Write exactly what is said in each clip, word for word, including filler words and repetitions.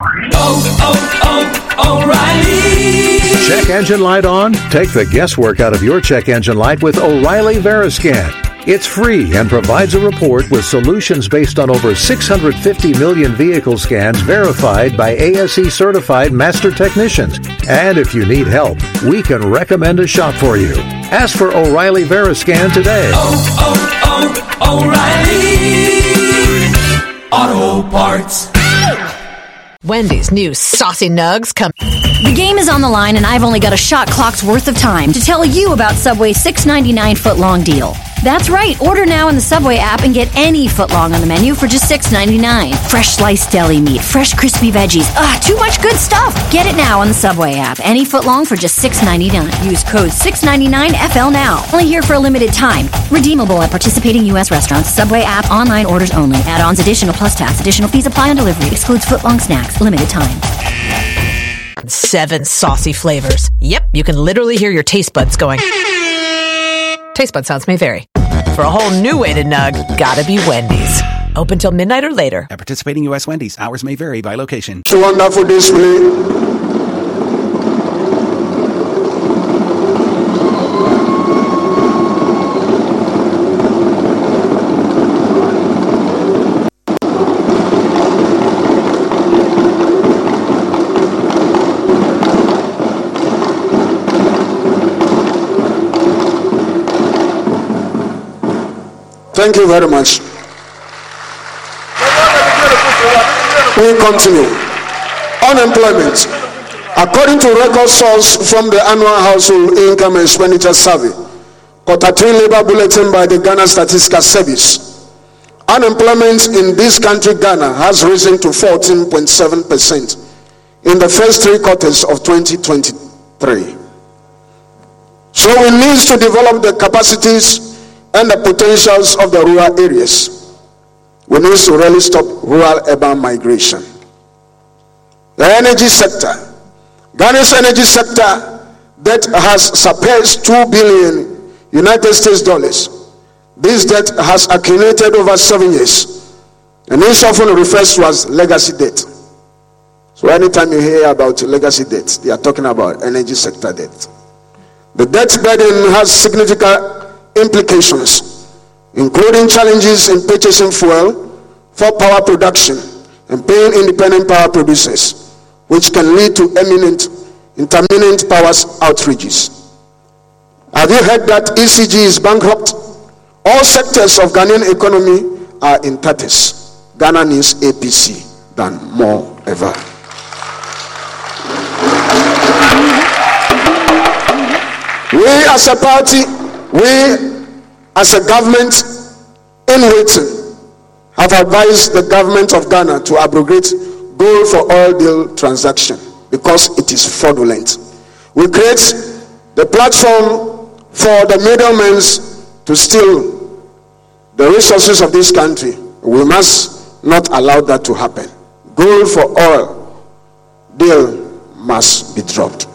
Oh, oh, O'Reilly! Check engine light on? Take the guesswork out of your check engine light with O'Reilly Veriscan. It's free and provides a report with solutions based on over six hundred fifty million vehicle scans verified by A S E certified master technicians. And if you need help, we can recommend a shop for you. Ask for O'Reilly Veriscan today. Oh, oh, oh, O'Reilly Auto Parts. Wendy's new saucy nugs come. The game is on the line, and I've only got a shot clock's worth of time to tell you about Subway's six ninety-nine foot-long deal. That's right. Order now in the Subway app and get any footlong on the menu for just six ninety-nine. Fresh sliced deli meat, fresh crispy veggies. Ah, too much good stuff. Get it now on the Subway app. Any footlong for just six ninety-nine. Use code six ninety-nine F L now. Only here for a limited time. Redeemable at participating U S restaurants. Subway app. Online orders only. Add-ons additional plus tax. Additional fees apply on delivery. Excludes footlong snacks. Limited time. Seven saucy flavors. Yep, you can literally hear your taste buds going. Taste bud sounds may vary. For a whole new way to nug, gotta be Wendy's. Open till midnight or later. At participating U S Wendy's, hours may vary by location. It's a wonderful display. Thank you very much. We continue. Unemployment. According to record source from the annual household income and expenditure survey, quarter three labor bulletin by the Ghana Statistical Service, unemployment in this country, Ghana, has risen to fourteen point seven percent in the first three quarters of twenty twenty-three. So we need to develop the capacities and the potentials of the rural areas. We need to really stop rural-urban migration. The energy sector. Ghana's energy sector debt has surpassed two billion United States dollars. This debt has accumulated over seven years, and this often refers to as legacy debt. So anytime you hear about legacy debt, they are talking about energy sector debt. The debt burden has significant implications, including challenges in purchasing fuel for power production and paying independent power producers, which can lead to eminent, intermittent power outages. Have you heard that E C G is bankrupt? All sectors of Ghanaian economy are in tatters. Ghana needs A P C than more ever. We as a party, we as a government in waiting have advised the government of Ghana to abrogate gold for oil deal transaction because it is fraudulent. We create the platform for the middlemen to steal the resources of this country. We must not allow that to happen. Gold for oil deal must be dropped.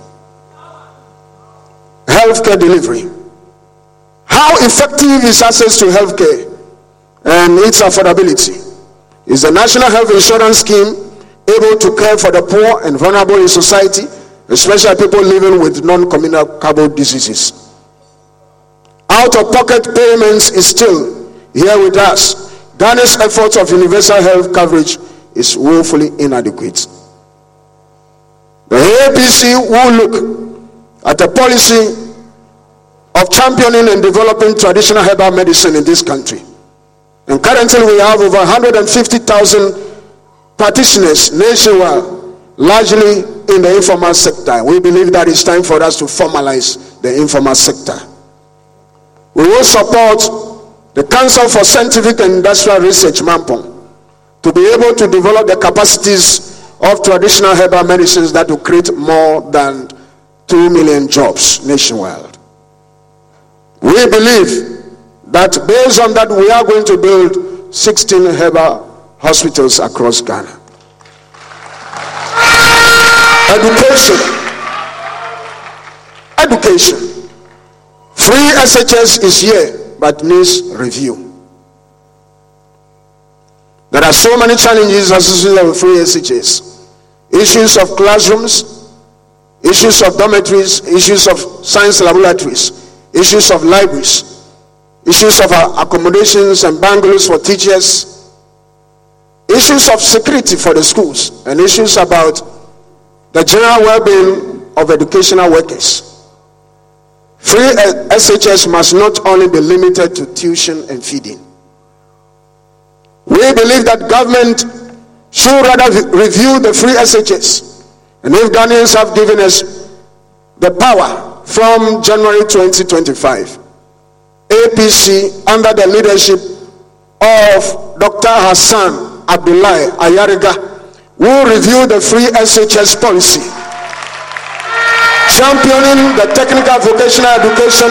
Healthcare delivery. How effective is access to healthcare and its affordability? Is the National Health Insurance Scheme able to care for the poor and vulnerable in society, especially people living with non-communicable diseases? Out-of-pocket payments is still here with us. Ghana's efforts of universal health coverage is woefully inadequate. The A P C will look at a policy of championing and developing traditional herbal medicine in this country. And currently we have over one hundred fifty thousand practitioners nationwide, largely in the informal sector. We believe that it's time for us to formalize the informal sector. We will support the Council for Scientific and Industrial Research, MAMPON, to be able to develop the capacities of traditional herbal medicines that will create more than two million jobs nationwide. We believe that based on that, we are going to build sixteen herbal hospitals across Ghana. Education. Education. Free S H S is here, but needs review. There are so many challenges associated with free S H S. issues of classrooms, issues of dormitories, issues of science laboratories, issues of libraries, issues of accommodations and bungalows for teachers, issues of security for the schools, and issues about the general well-being of educational workers. Free S H S must not only be limited to tuition and feeding. We believe that government should rather review the free S H S. And if Ghanaians have given us the power from January twenty twenty-five, A P C under the leadership of Doctor Hassan Abdullahi Ayariga will review the free S H S policy, championing the technical vocational education,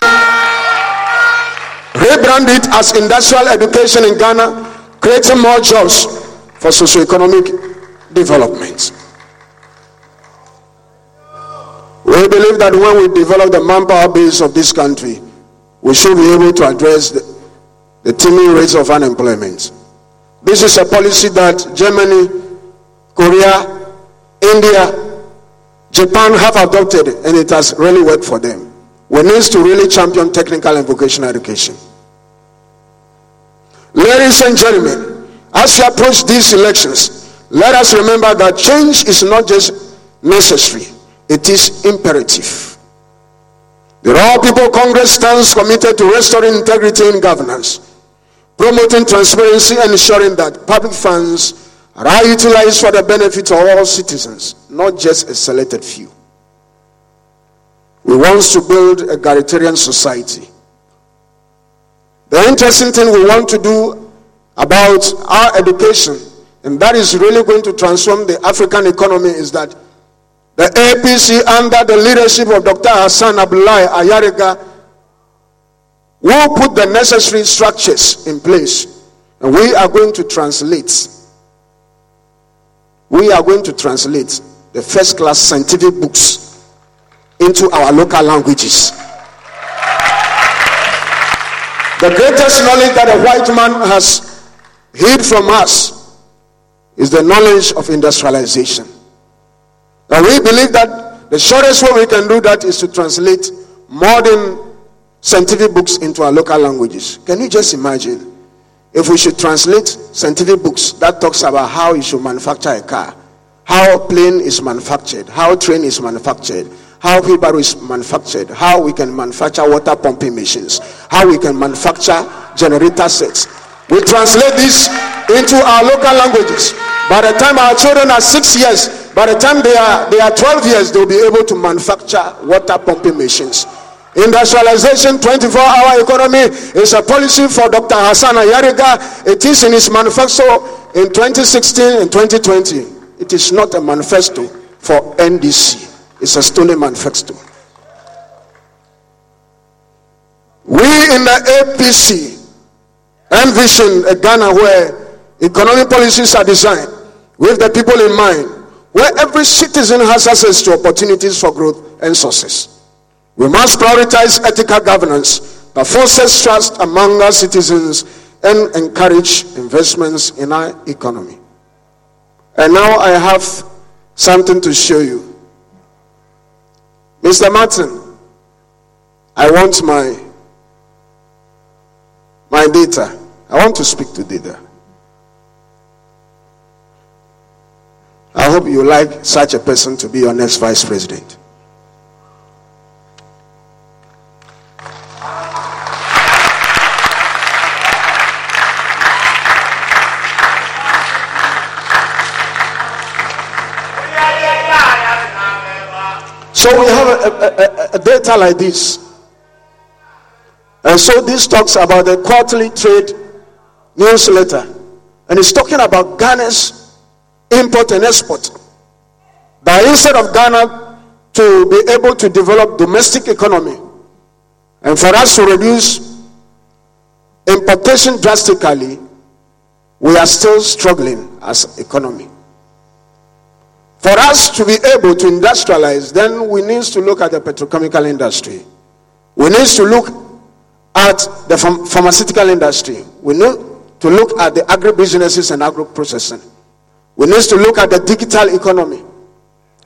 rebrand it as industrial education in Ghana, creating more jobs for socio-economic development. We believe that when we develop the manpower base of this country, we should be able to address the, the teeming rates of unemployment. This is a policy that Germany, Korea, India, Japan have adopted, and it has really worked for them. We need to really champion technical and vocational education. Ladies and gentlemen, as we approach these elections, let us remember that change is not just necessary, it is imperative. The All People Congress stands committed to restoring integrity in governance, promoting transparency and ensuring that public funds are utilized for the benefit of all citizens, not just a selected few. We want to build a egalitarian society. The interesting thing we want to do about our education, and that is really going to transform the African economy, is that the A P C under the leadership of Doctor Hassan Abdullahi Ayariga will put the necessary structures in place, and we are going to translate we are going to translate the first class scientific books into our local languages. The greatest knowledge that a white man has hid from us is the knowledge of industrialization. And we believe that the shortest way we can do that is to translate modern scientific books into our local languages. Can you just imagine if we should translate scientific books that talks about how you should manufacture a car, how a plane is manufactured, how a train is manufactured, how wheelbarrow is manufactured, how we can manufacture water pumping machines, how we can manufacture generator sets. We translate this into our local languages. By the time our children are six years, by the time they are they are twelve years, they'll be able to manufacture water pumping machines. Industrialization, twenty-four hour economy is a policy for Doctor Hassan Ayariga. It is in his manifesto in twenty sixteen and twenty twenty. It is not a manifesto for N D C. It's a stolen manifesto. We in the A P C envision a Ghana where economic policies are designed with the people in mind, where every citizen has access to opportunities for growth and success. We must prioritize ethical governance that fosters trust among our citizens and encourage investments in our economy. And now I have something to show you. Mister Martin, I want my my data. I want to speak to data. I hope you like such a person to be your next vice president. So we have a, a, a data like this. And so this talks about the quarterly trade newsletter. And it's talking about Ghana's import and export. That instead of Ghana to be able to develop domestic economy, and for us to reduce importation drastically, we are still struggling as economy. For us to be able to industrialize, then we need to look at the petrochemical industry. We need to look at the pharm- pharmaceutical industry. We need to look at the agribusinesses and agro-processing. We need to look at the digital economy.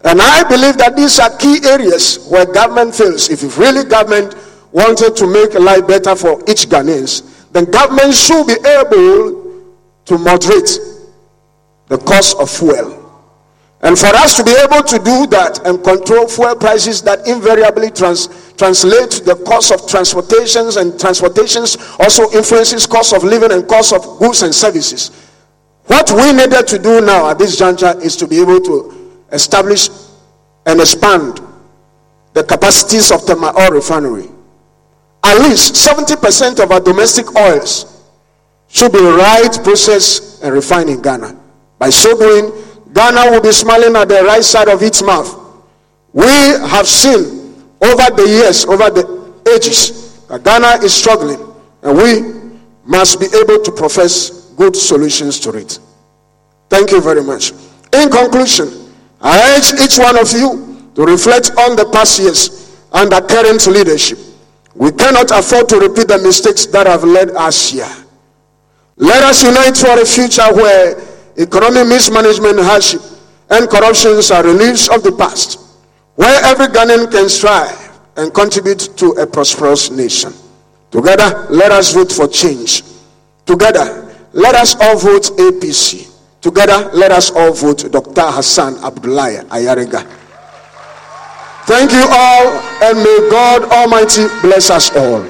And I believe that these are key areas where government fails. If really government wanted to make life better for each Ghanaians, then government should be able to moderate the cost of fuel. And for us to be able to do that and control fuel prices that invariably trans, translate to the cost of transportations, and transportations also influences cost of living and cost of goods and services. What we needed to do now at this juncture is to be able to establish and expand the capacities of the oil refinery. At least seventy percent of our domestic oils should be right processed and refined in Ghana. By so doing, Ghana will be smiling at the right side of its mouth. We have seen over the years, over the ages, that Ghana is struggling, and we must be able to profess good solutions to it. Thank you very much. In conclusion, I urge each one of you to reflect on the past years under current leadership. We cannot afford to repeat the mistakes that have led us here. Let us unite for a future where economic mismanagement, hardship, and corruptions are relics of the past, where every Ghanaian can strive and contribute to a prosperous nation. Together, let us vote for change. Together, let us all vote A P C. Together, let us all vote Doctor Hassan Abdullahi Ayariga. Thank you all, and may God Almighty bless us all.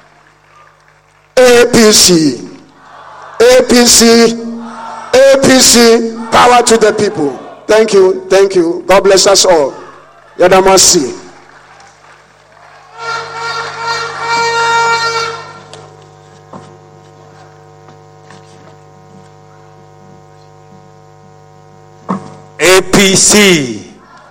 A P C. A P C. A P C, power to the people. Thank you, thank you. God bless us all. Yadamasi. A P C.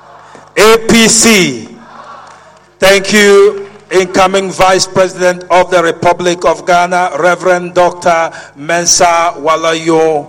A P C. Thank you, incoming Vice President of the Republic of Ghana, Reverend Doctor Mensa Walayo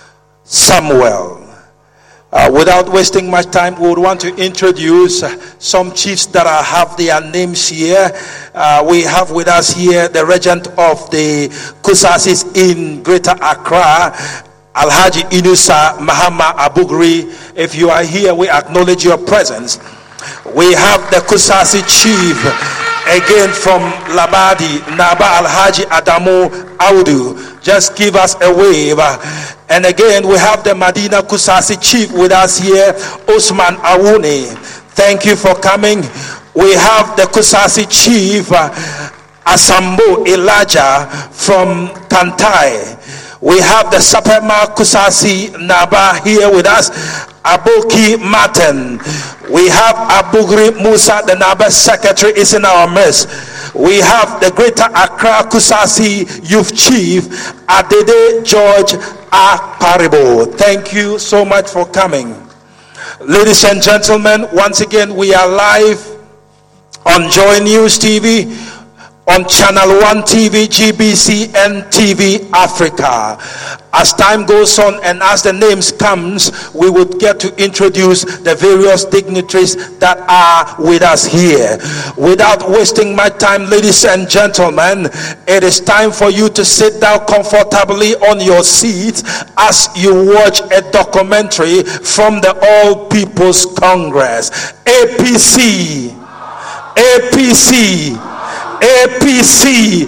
Samuel. Uh, without wasting much time, we would want to introduce uh, some chiefs that are, have their names here. Uh, we have with us here the regent of the Kusasis in Greater Accra, Alhaji Inusa Mahama Abugri. If you are here, we acknowledge your presence. We have the Kusasi chief, again from Labadi, Naba Alhaji Adamu Audu. Just give us a wave. And again, we have the Madina Kusasi chief with us here, Osman Awuni. Thank you for coming. We have the Kusasi chief, uh, Asambo Elijah from Kantai. We have the Sapema Kusasi Naba here with us, Aboki Martin. We have Abugri Musa, the Naba secretary, is in our midst. We have the Greater Accra Kusasi Youth Chief, Adede George Aparibo. Thank you so much for coming. Ladies and gentlemen, once again, we are live on Joy News T V, on Channel one T V, G B C, and T V Africa. As time goes on and as the names comes, we would get to introduce the various dignitaries that are with us here. Without wasting my time, ladies and gentlemen, it is time for you to sit down comfortably on your seats as you watch a documentary from the All People's Congress. A P C. A P C. A P C.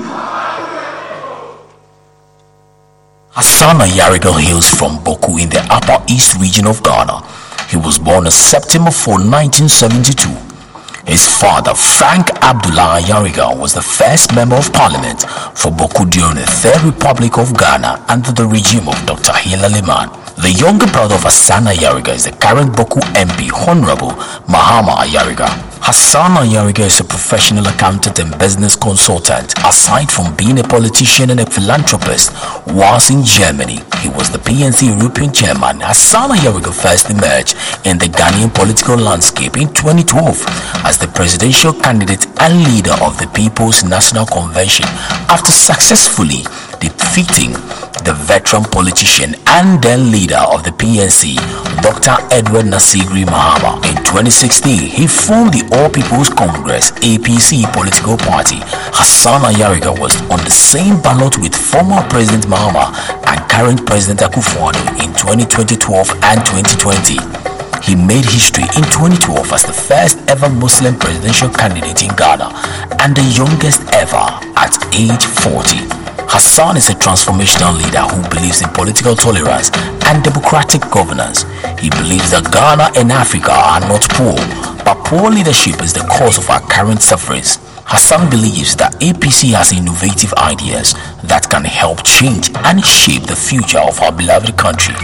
Hassan Ayariga hails from Boku in the Upper East region of Ghana. He was born on September fourth, nineteen seventy-two. His father, Frank Abdullah Ayariga, was the first member of parliament for Boku during the Third Republic of Ghana under the regime of Doctor Hila Liman. The younger brother of Hassan Ayariga is the current Boku M P, Honorable Mahama Ayariga. Hassan Ayariga is a professional accountant and business consultant. Aside from being a politician and a philanthropist, whilst in Germany, he was the P N C European chairman. Hassan Ayariga first emerged in the Ghanaian political landscape in twenty twelve as the presidential candidate and leader of the People's National Convention after successfully defeating the veteran politician and then leader of the P N C, Doctor Edward Nasigri Mahama. In twenty sixteen, he formed the All People's Congress, A P C political party. Hassan Ayariga was on the same ballot with former President Mahama and current President Akufo-Addo in twenty twelve and twenty twenty. He made history in twenty twelve as the first ever Muslim presidential candidate in Ghana and the youngest ever at age forty. Hassan is a transformational leader who believes in political tolerance and democratic governance. He believes that Ghana and Africa are not poor, but poor leadership is the cause of our current sufferings. Hassan believes that A P C has innovative ideas that can help change and shape the future of our beloved country.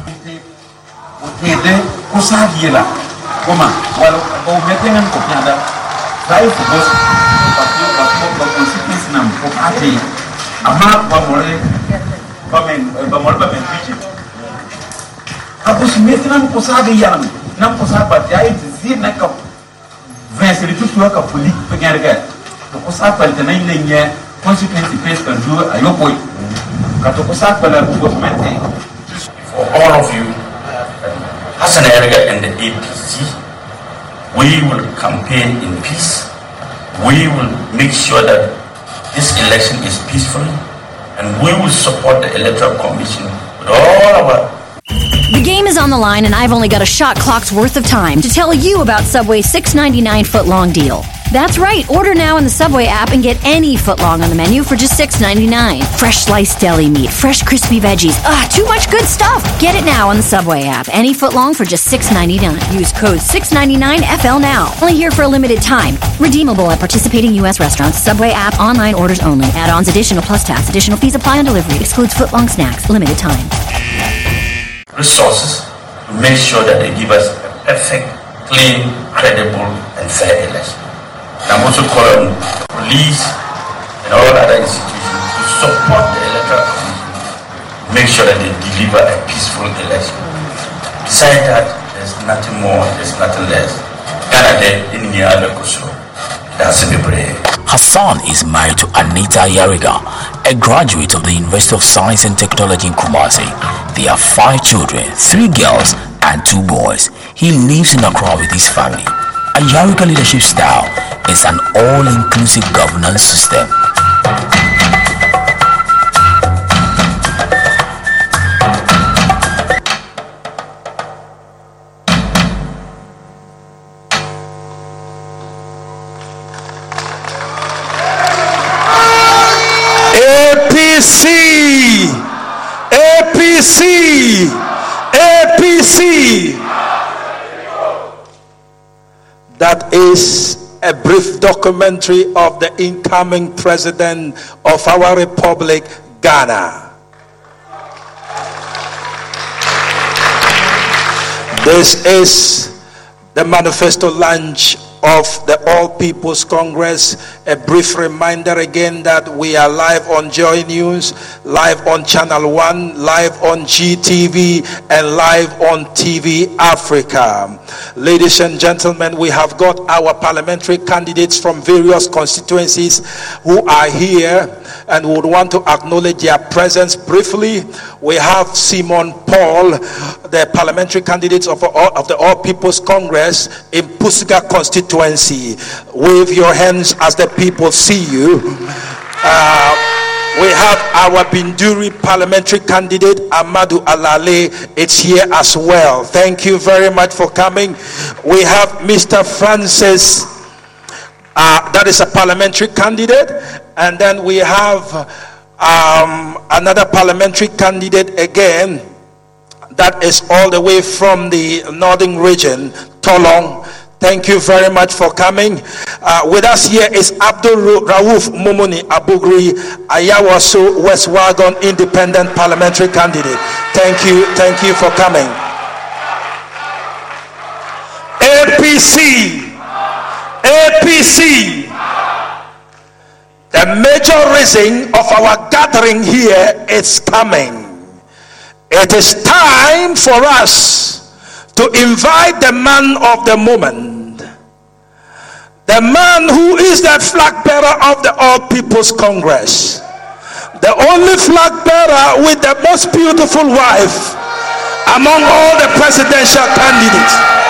Ama bamore bamen bamore bamen pichi abus metna ko sabe yaram nam ko saba dai zir na ka vingt li tout ka poli pe ngarga ko saba tena inenya consequence face kan do ayoboy ka to ko saba la ko mente for all of you Hassan Erga and the A P C, we will campaign in peace. We will make sure that this election is peaceful, and we will support the Electoral Commission with all our... The game is on the line, and I've only got a shot clock's worth of time to tell you about Subway's six ninety-nine foot-long deal. That's right, order now in the Subway app and get any foot-long on the menu for just six ninety-nine. Fresh sliced deli meat, fresh crispy veggies, ah, too much good stuff. Get it now on the Subway app, any foot-long for just six ninety-nine. Use code six ninety-nine F L now. Only here for a limited time. Redeemable at participating U S restaurants. Subway app, online orders only. Add-ons, additional plus tax. Additional fees apply on delivery. Excludes foot-long snacks. Limited time. Resources to make sure that they give us a perfect, clean, credible, and fair election. And I'm also calling on the police and all other institutions to support the electoral commission, make sure that they deliver a peaceful election. Besides that, there's nothing more, there's nothing less. Hassan is married to Anita Yariga, a graduate of the University of Science and Technology in Kumasi. They have five children, three girls and two boys. He lives in Accra with his family. A Yariga leadership style is an all-inclusive governance system. A P C, A P C, A P C. That is a brief documentary of the incoming president of our republic, Ghana. This is the manifesto launch of the All People's Congress. A brief reminder again that we are live on Joy News, live on Channel one, live on G T V, and live on T V Africa. Ladies and gentlemen, we have got our parliamentary candidates from various constituencies who are here and would want to acknowledge their presence briefly. We have Simon Paul, the parliamentary candidates of, all, of the All People's Congress in Pusiga constituency. Wave your hands as the people see you. Uh, we have our Binduri parliamentary candidate, Amadou Alale. It's here as well. Thank you very much for coming. We have Mister Francis, uh, that is a parliamentary candidate. And then we have um, another parliamentary candidate again, that is all the way from the northern region, Tolong. Thank you very much for coming. Uh, with us here is Abdul Rauf Momoni Abugri, Ayawaso West Wagon independent parliamentary candidate. Thank you, thank you for coming. A P C, A P C. The major reason of our gathering here is coming. It is time for us to invite the man of the moment, the man who is the flag bearer of the All People's Congress, the only flag bearer with the most beautiful wife among all the presidential candidates.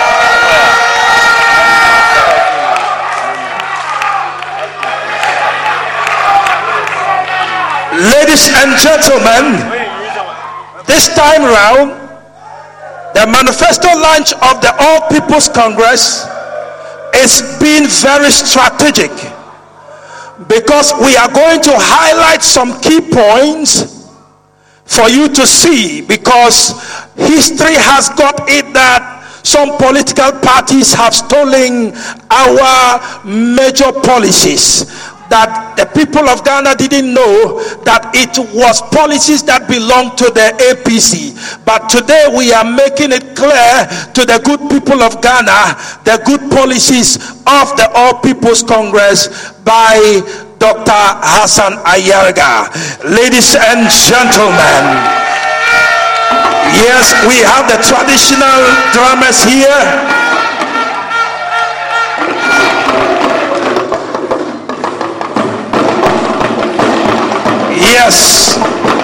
Ladies and gentlemen, this time round, the The manifesto launch of the All People's Congress is being very strategic, because we are going to highlight some key points for you to see, because history has got it that some political parties have stolen our major policies, that the people of Ghana didn't know that it was policies that belonged to the A P C. But today we are making it clear to the good people of Ghana the good policies of the All People's Congress by Doctor Hassan Ayarga. Ladies and gentlemen, yes, we have the traditional drummers here. Yes.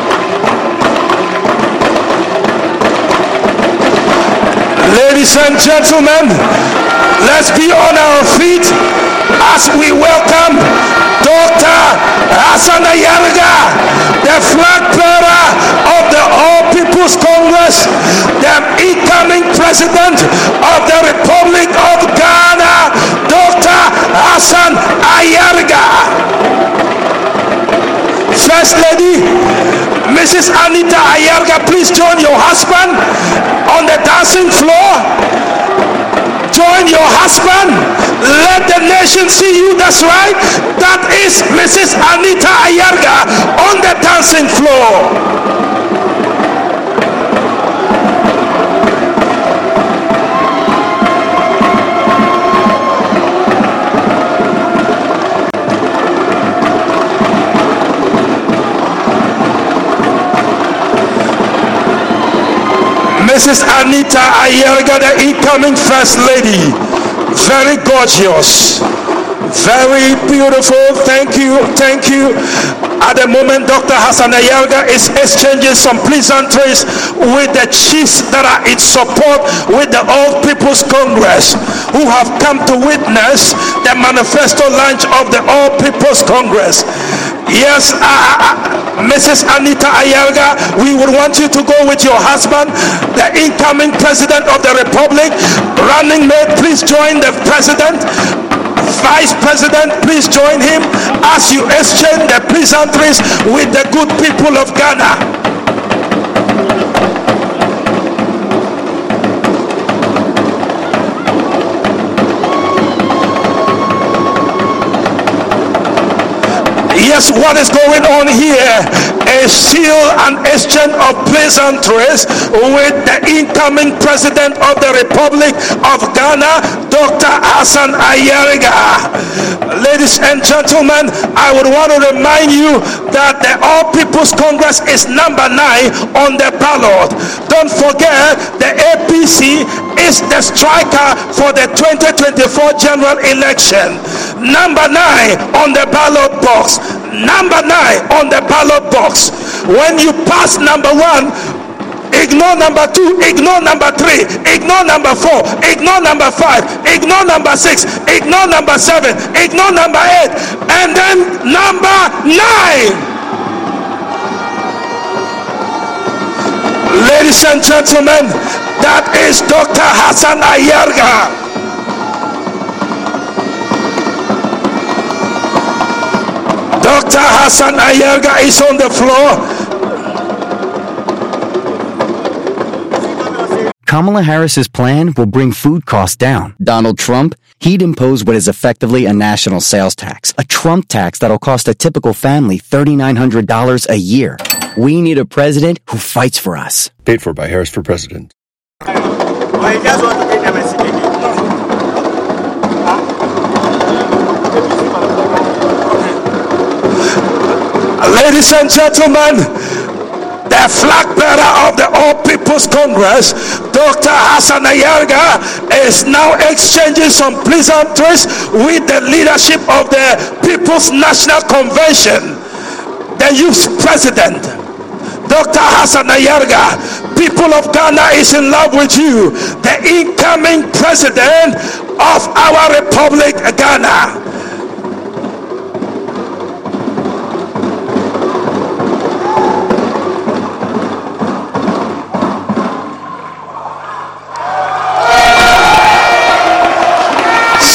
Ladies and gentlemen, let's be on our feet as we welcome Doctor Hassan Ayarga, the flag bearer of the All People's Congress, the incoming president of the Republic of Ghana, Doctor Hassan Ayarga. First Lady, Missus Anita Ayarga, please join your husband on the dancing floor. Join your husband. Let the nation see you. That's right. That is Missus Anita Ayarga on the dancing floor. Missus Anita Ayarga, the incoming First Lady. Very gorgeous. Very beautiful. Thank you. Thank you. At the moment, Doctor Hassan Ayarga is exchanging some pleasantries with the chiefs that are in support with the All People's Congress, who have come to witness the manifesto launch of the All People's Congress. Yes, uh, uh, Missus Anita Ayarga, we would want you to go with your husband, the incoming president of the Republic. Running mate, please join the president. Vice President, please join him as you exchange the pleasantries with the good people of Ghana. Yes, what is going on here is still an exchange of pleasantries with the incoming president of the Republic of Ghana, Doctor Hassan Ayarga. Ladies and gentlemen, I would want to remind you that the All People's Congress is number nine on the ballot. Don't forget, the A P C is the striker for the twenty twenty-four general election. Number nine on the ballot box. Number nine on the ballot box. When you pass number one, ignore number two, ignore number three, ignore number four, ignore number five, ignore number six, ignore number seven, ignore number eight, and then number nine. Ladies and gentlemen, that is Doctor Hassan Ayarga. Doctor Hassan Ayarga is on the floor. Kamala Harris's plan will bring food costs down. Donald Trump, he'd impose what is effectively a national sales tax, a Trump tax that'll cost a typical family three thousand nine hundred dollars a year. We need a president who fights for us. Paid for by Harris for President. Ladies and gentlemen, the flag bearer of the All People's Congress, Doctor Hassan Ayarga, is now exchanging some pleasantries with the leadership of the People's National Convention, the youth president. Doctor Hassan Ayarga, people of Ghana is in love with you, the incoming president of our Republic, Ghana.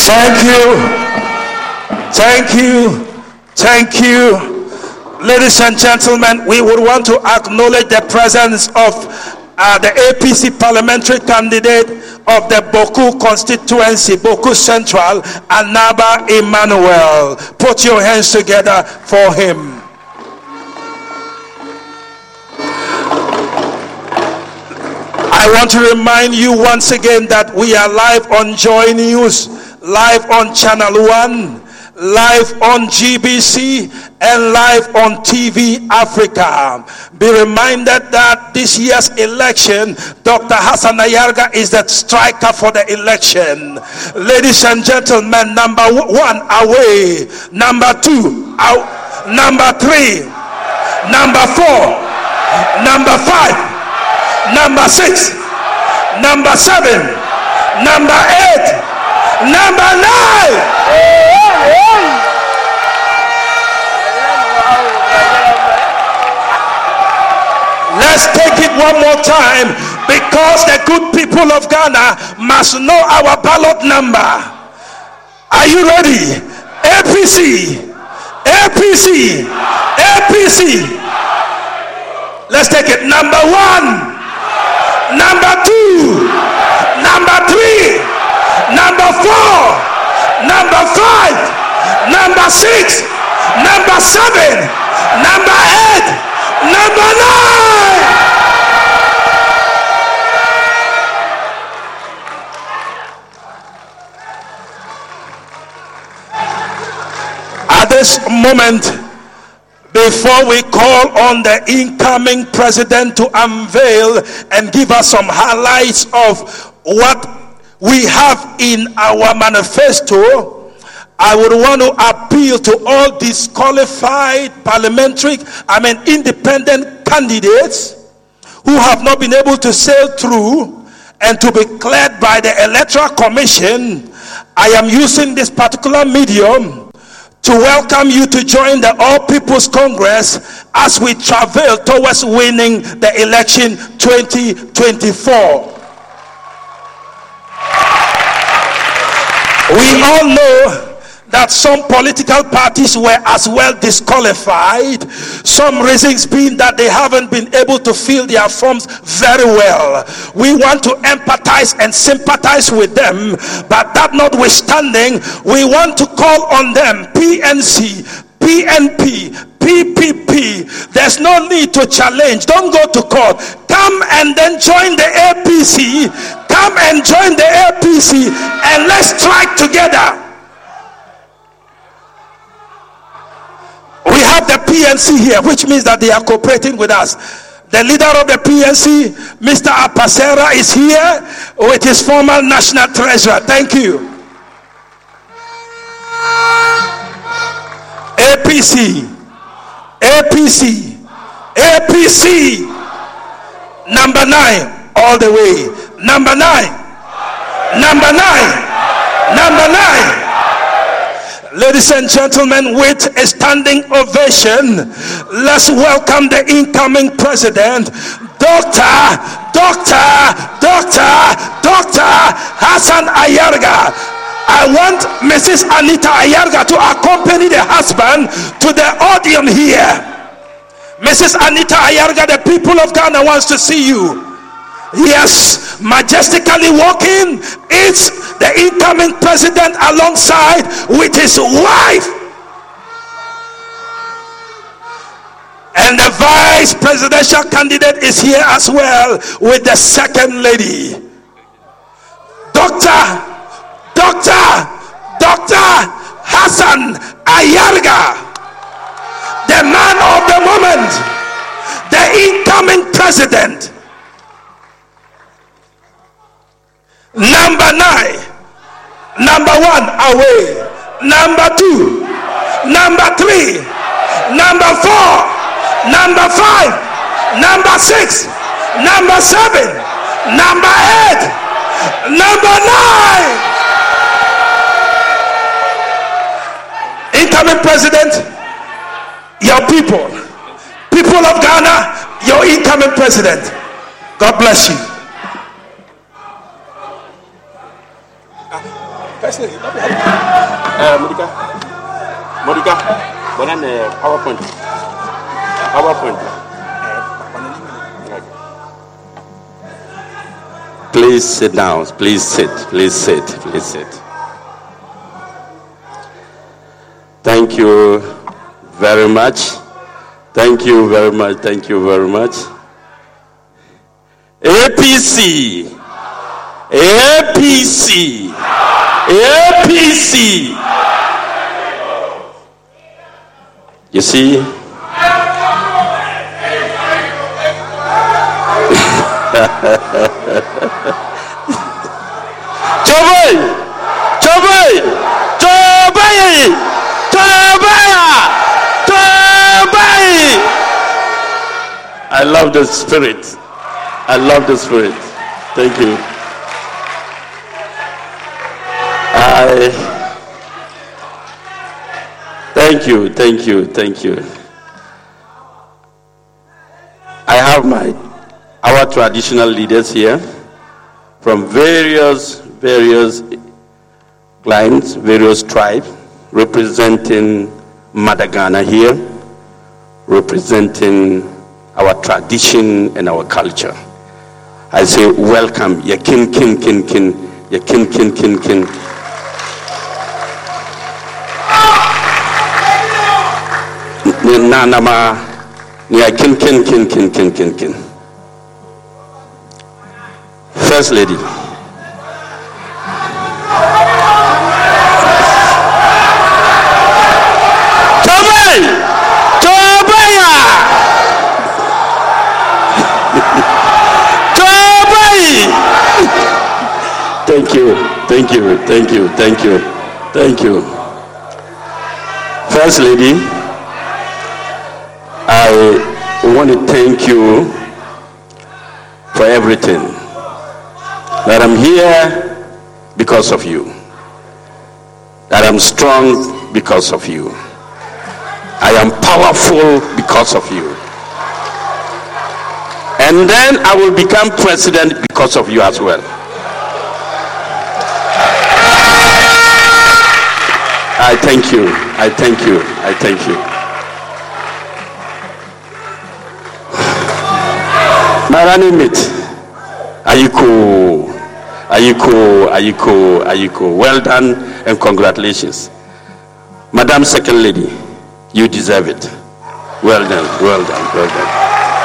Thank you. Thank you. Thank you. Ladies and gentlemen, we would want to acknowledge the presence of uh, the A P C parliamentary candidate of the Boku constituency, Boku Central, Anaba Emmanuel. Put your hands together for him. I want to remind you once again that we are live on Joy News, live on Channel One, live on G B C, and live on T V Africa. Be reminded that this year's election, Doctor Hassan Ayarga is the striker for the election. Ladies and gentlemen, number one away, number two out, number three, number four, number five, number six, number seven, number eight, number nine. Let's take it one more time, because the good people of Ghana must know our ballot number. Are you ready? A P C, A P C, A P C. Let's take it. Number one, number two, number three, number four, number five, number six, number seven, number eight, number nine. At this moment, before we call on the incoming president to unveil and give us some highlights of what we have in our manifesto, I would want to appeal to all disqualified parliamentary, I mean independent candidates who have not been able to sail through and to be cleared by the Electoral Commission. I am using this particular medium to welcome you to join the All People's Congress as we travel towards winning the election twenty twenty-four. We all know that some political parties were as well disqualified, some reasons being that they haven't been able to fill their forms very well. We want to empathize and sympathize with them, but that notwithstanding, we want to call on them, P N C, P N P, P P P. There's no need to challenge. Don't go to court. Come and then join the A P C. Come and join the A P C, and let's strike together. We have the P N C here, which means that they are cooperating with us. The leader of the P N C, Mister Apasera, is here with his former national treasurer. Thank you. A P C, A P C, A P C. Number nine, all the way. Number nine, number nine, number nine. Ladies and gentlemen, with a standing ovation, let's welcome the incoming president, Doctor, Doctor, Doctor, Doctor Hassan Ayarga. I want Missus Anita Ayarga to accompany the husband to the audience here. Missus Anita Ayarga, the people of Ghana wants to see you. Yes, majestically walking, it's the incoming president alongside with his wife. And the vice presidential candidate is here as well with the second lady. Doctor, Doctor, Doctor Hassan Ayarga, the man of the moment, the incoming president. Number nine, number one away, number two, number three, number four, number five, number six, number seven, number eight, number nine. Incoming president, your people, people of Ghana, your incoming president. God bless you. First lady, uh, Monica, Monica, what on the PowerPoint? PowerPoint. Please sit down. Please sit. Please sit. Please sit. Thank you very much. Thank you very much. Thank you very much. A P C. A P C. A P C. You see? Chobai! Chobai! Chobai! Chobaya! Chobai! I love the spirit. I love the spirit. Thank you. I thank you, thank you, thank you. I have my our traditional leaders here from various various clients, various tribes, representing Madagana here, representing our tradition and our culture. I say welcome, ya kin kin kin kin, ya kin kin kin kin. Nanama, ya kin kin kin kin kin kin kin. First lady. Chobai! Chobaya! Chobai! Thank you, thank you, thank you, thank you, thank you. First lady, I want to thank you for everything. That I'm here because of you. That I'm strong because of you. I am powerful because of you. And then I will become president because of you as well. I thank you. I thank you. I thank you. My running mate, Ayiko, Ayiko, Ayiko, Ayiko. Well done and congratulations. Madam Second Lady, you deserve it. Well done, well done, well done.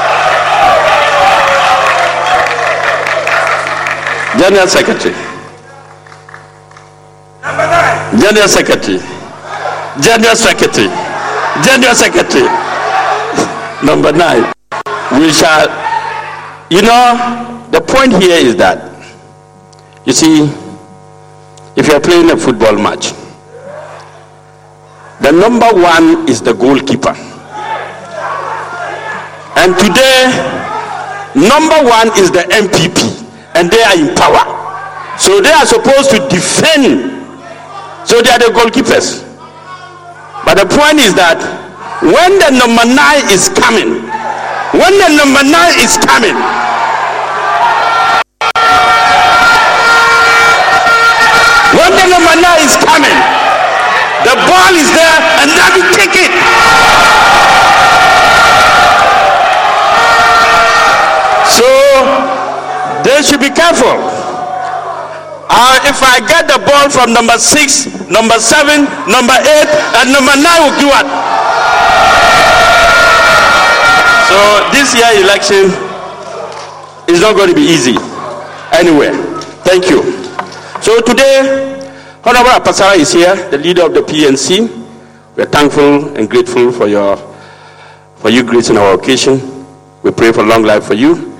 General Secretary. General Secretary. General Secretary. General Secretary. Number nine. We shall, you know, the point here is that, you see, if you're playing a football match, the number one is the goalkeeper. And today, number one is the M P P, and they are in power. So they are supposed to defend. So they are the goalkeepers. But the point is that when the number nine is coming, when the number nine is coming, when the number nine is coming, the ball is there and now you take it. So they should be careful. Uh, if I get the ball from number six, number seven, number eight, and number nine will do what? So this year election is not going to be easy. Anyway, thank you. So today, Honorable Apasara is here, the leader of the P N C. We are thankful and grateful for your for you gracing our occasion. We pray for long life for you.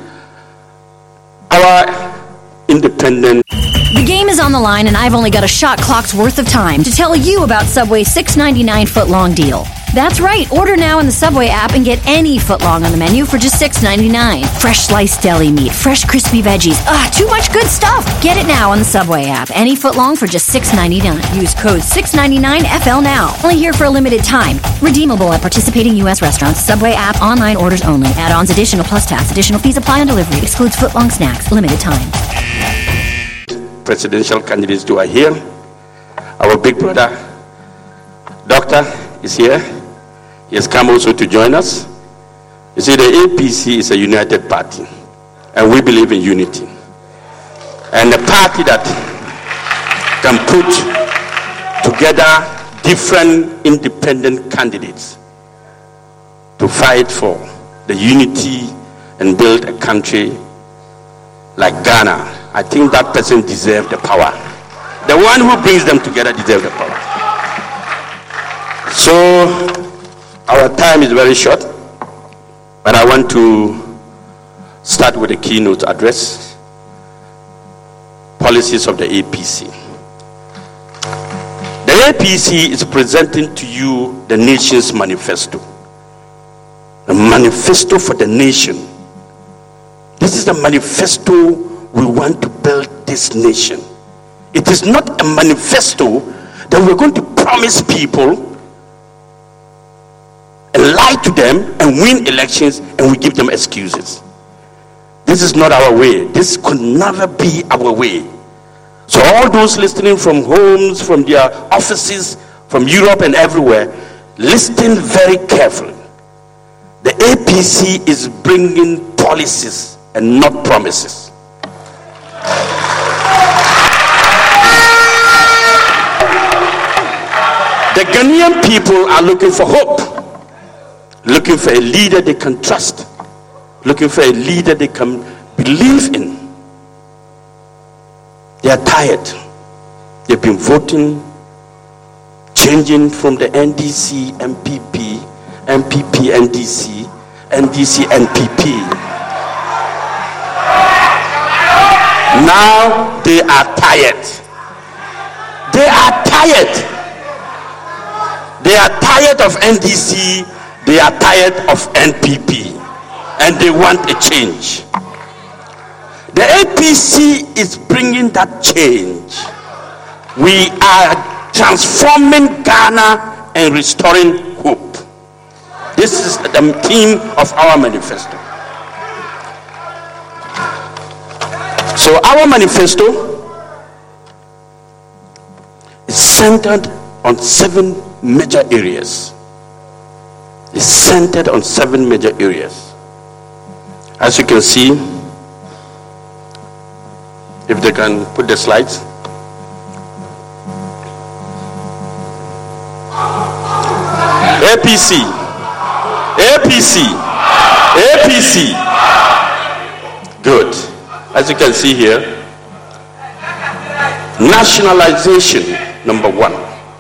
Our independent. The game is on the line, and I've only got a shot clock's worth of time to tell you about Subway's six ninety-nine foot-long deal. That's right. Order now in the Subway app and get any footlong on the menu for just six ninety-nine. Fresh sliced deli meat, fresh crispy veggies. Ah, too much good stuff. Get it now on the Subway app. Any footlong for just six ninety-nine. Use code six ninety-nine F L now. Only here for a limited time. Redeemable at participating U S restaurants. Subway app. Online orders only. Add-ons additional plus tax. Additional fees apply on delivery. Excludes footlong snacks. Limited time. presidential candidates who are here. Our big brother, Doctor, is here. He has come also to join us. You see, the A P C is a united party, and we believe in unity. And a party that can put together different independent candidates to fight for the unity and build a country like Ghana. I think that person deserves the power. The one who brings them together deserves the power. So, our time is very short, but I want to start with a keynote address. Policies of the A P C. The A P C is presenting to you the nation's manifesto. A manifesto for the nation. This is the manifesto we want to build this nation. It is not a manifesto that we're going to promise people and lie to them and win elections and we give them excuses. This is not our way. This could never be our way. So all those listening from homes, from their offices, from Europe and everywhere, listen very carefully. The A P C is bringing policies and not promises. The Ghanaian people are looking for hope, looking for a leader they can trust, looking for a leader they can believe in. They are tired. They've been voting, changing from the N D C, M P P, M P P, N D C, N D C, N P P. Now they are tired. They are tired. They are tired of N D C. They are tired of N P P. And they want a change. The A P C is bringing that change. We are transforming Ghana and restoring hope. This is the theme of our manifesto. So our manifesto is centered on seven major areas. It's centered on seven major areas. As you can see, if they can put the slides. A P C, A P C, A P C. Good. As you can see here, nationalization, number one.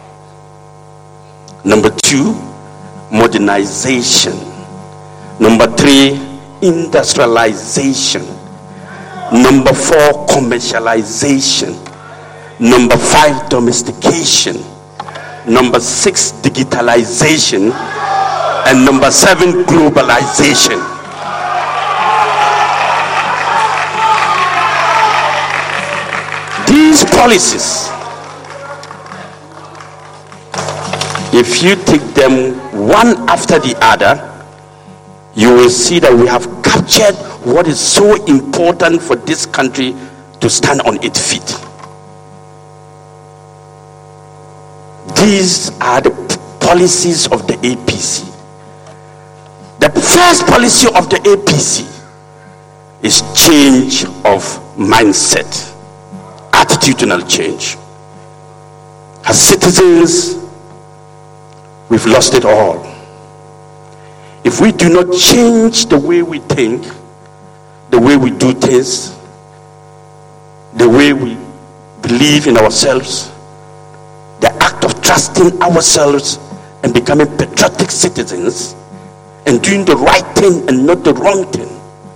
Number two, modernization. Number three, industrialization. Number four, commercialization. Number five, domestication. Number six, digitalization. And number seven, globalization. These policies, if you take them one after the other, you will see that we have captured what is so important for this country to stand on its feet. These are the policies of the A P C. The first policy of the A P C is change of mindset, attitudinal change. As citizens, we've lost it all. If we do not change the way we think, the way we do things, the way we believe in ourselves, the act of trusting ourselves and becoming patriotic citizens and doing the right thing and not the wrong thing.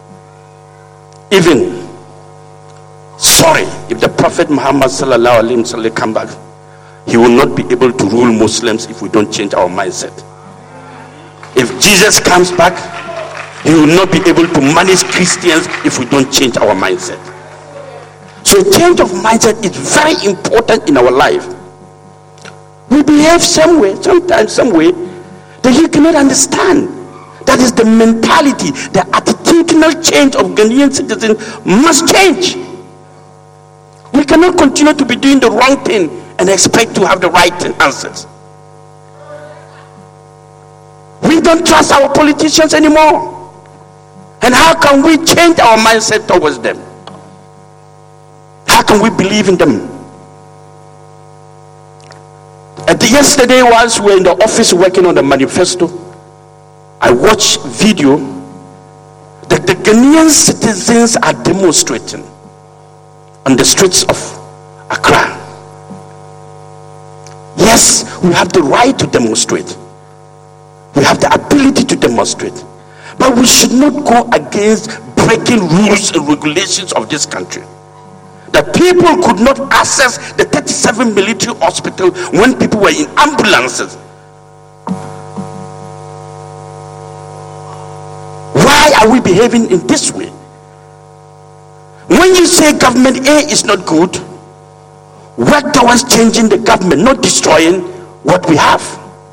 Even, sorry, if the Prophet Muhammad sallallahu alaihi wasallam come back, he will not be able to rule Muslims if we don't change our mindset. If Jesus comes back, he will not be able to manage Christians if we don't change our mindset. So change of mindset is very important in our life. We behave some way, sometimes some way that you cannot understand. That is the mentality, the attitudinal change of Ghanaian citizens must change. We We cannot continue to be doing the wrong thing and expect to have the right answers. We don't trust our politicians anymore. And how can we change our mindset towards them? How can we believe in them? At the, yesterday, whilst we were in the office working on the manifesto, I watched video that the Ghanaian citizens are demonstrating on the streets of Accra. Yes, we have the right to demonstrate. We have the ability to demonstrate. But we should not go against breaking rules and regulations of this country. That people could not access the thirty-seven military hospital when people were in ambulances. Why are we behaving in this way? When you say government A is not good, work towards changing the government, not destroying what we have.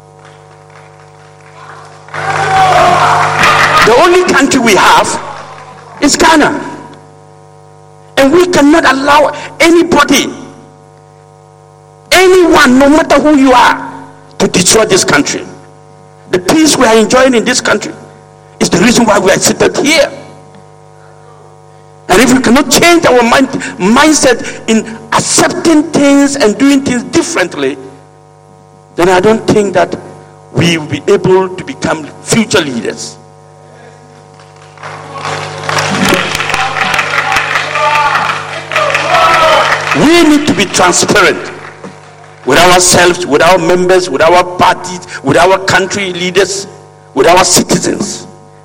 The only country we have is Ghana. And we cannot allow anybody, anyone, no matter who you are, to destroy this country. The peace we are enjoying in this country is the reason why we are seated here. And if we cannot change our mind, mindset in accepting things and doing things differently, then I don't think that we will be able to become future leaders. We need to be transparent with ourselves, with our members, with our parties, with our country leaders, with our citizens.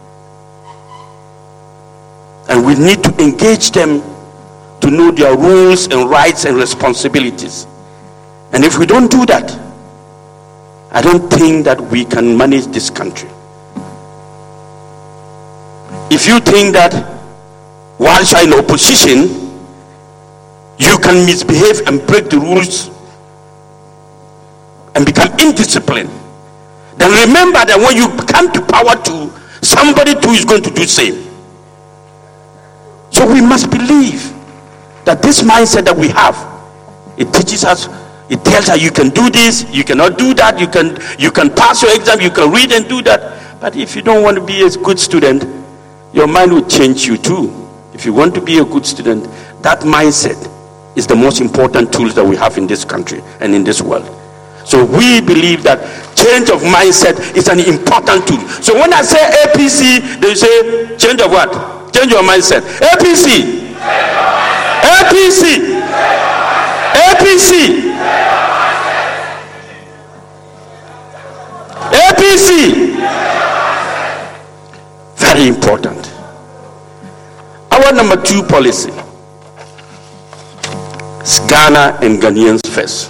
And we need to engage them to know their rules and rights and responsibilities. And if we don't do that, I don't think that we can manage this country. If you think that while you're in opposition, you can misbehave and break the rules and become indisciplined, then remember that when you come to power too, somebody too is going to do the same. So we must believe that this mindset that we have, it teaches us, it tells us you can do this, you cannot do that, you can you can pass your exam, you can read and do that. But if you don't want to be a good student, your mind will change you too. If you want to be a good student, that mindset is the most important tools that we have in this country and in this world. So we believe that change of mindset is an important tool. So when I say A P C, they say change of what? Change your mindset. A P C. A P C. A P C. A P C. Very important. Our number two policy is Ghana and Ghanaians first.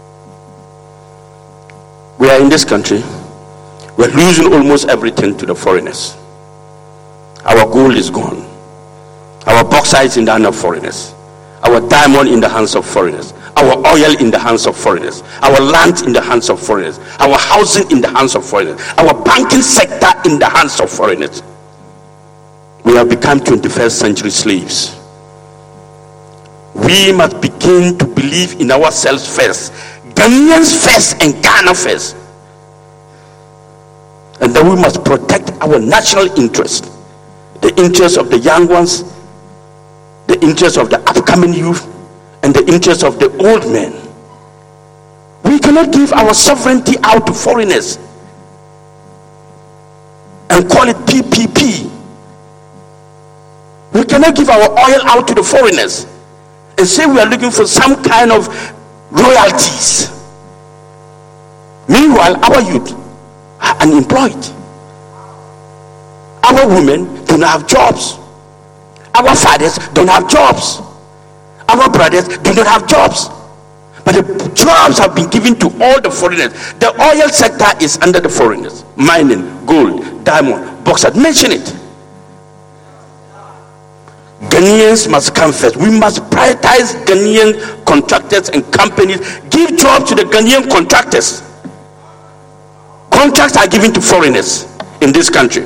We are in this country, we're losing almost everything to the foreigners. Our gold is gone. Our bauxite is in the hands of foreigners. Our diamond in the hands of foreigners. Our oil in the hands of foreigners. Our land in the hands of foreigners. Our housing in the hands of foreigners. Our banking sector in the hands of foreigners. We have become twenty-first century slaves. We must begin to believe in ourselves first. Ghanaians first and Ghana first. And then we must protect our national interest. The interest of the young ones, the interest of the upcoming youth, and the interest of the old men. We cannot give our sovereignty out to foreigners and call it P P P. We cannot give our oil out to the foreigners and say we are looking for some kind of royalties. Meanwhile, our youth are unemployed. Our women do not have jobs. Our fathers don't have jobs. Our brothers do not have jobs. But the jobs have been given to all the foreigners. The oil sector is under the foreigners. Mining, gold, diamond, bauxite. Mention it. Ghanaians must come first. We must prioritize Ghanaian contractors and companies. Give jobs to the Ghanaian contractors. Contracts are given to foreigners in this country.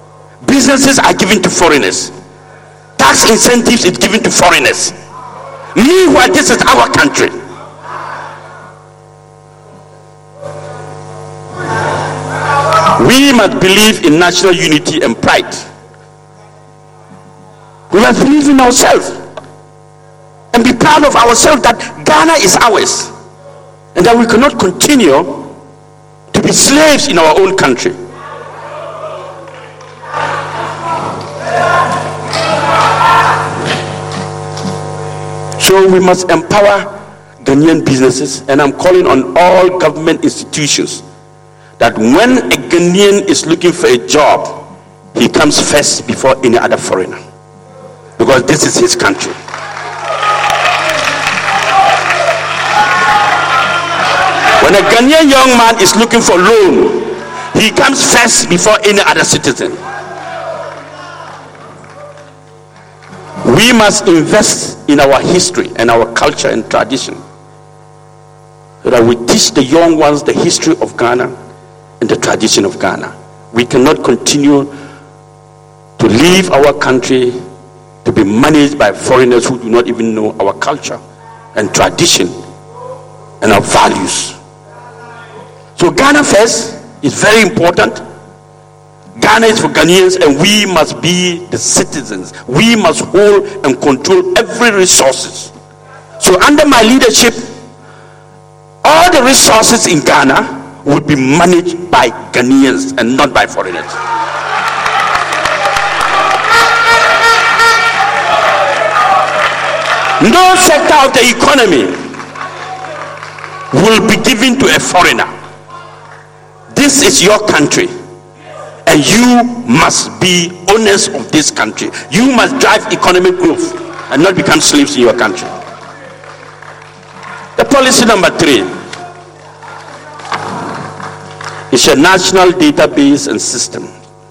Businesses are given to foreigners. Tax incentives is given to foreigners. Meanwhile, this is our country. We must believe in national unity and pride. We must believe in ourselves and be proud of ourselves that Ghana is ours and that we cannot continue to be slaves in our own country. So we must empower Ghanaian businesses, and I'm calling on all government institutions that when a Ghanaian is looking for a job, he comes first before any other foreigner, because this is his country. When a Ghanaian young man is looking for loan, he comes first before any other citizen. We must invest in our history and our culture and tradition, so that we teach the young ones the history of Ghana and the tradition of Ghana. We cannot continue to leave our country to be managed by foreigners who do not even know our culture and tradition and our values. So Ghana first is very important. Ghana is for Ghanaians, and we must be the citizens. We must hold and control every resources. So under my leadership, all the resources in Ghana will be managed by Ghanaians and not by foreigners. No sector of the economy will be given to a foreigner. This is your country, and you must be owners of this country. You must drive economic growth and not become slaves in your country. The policy number three is a national database and system.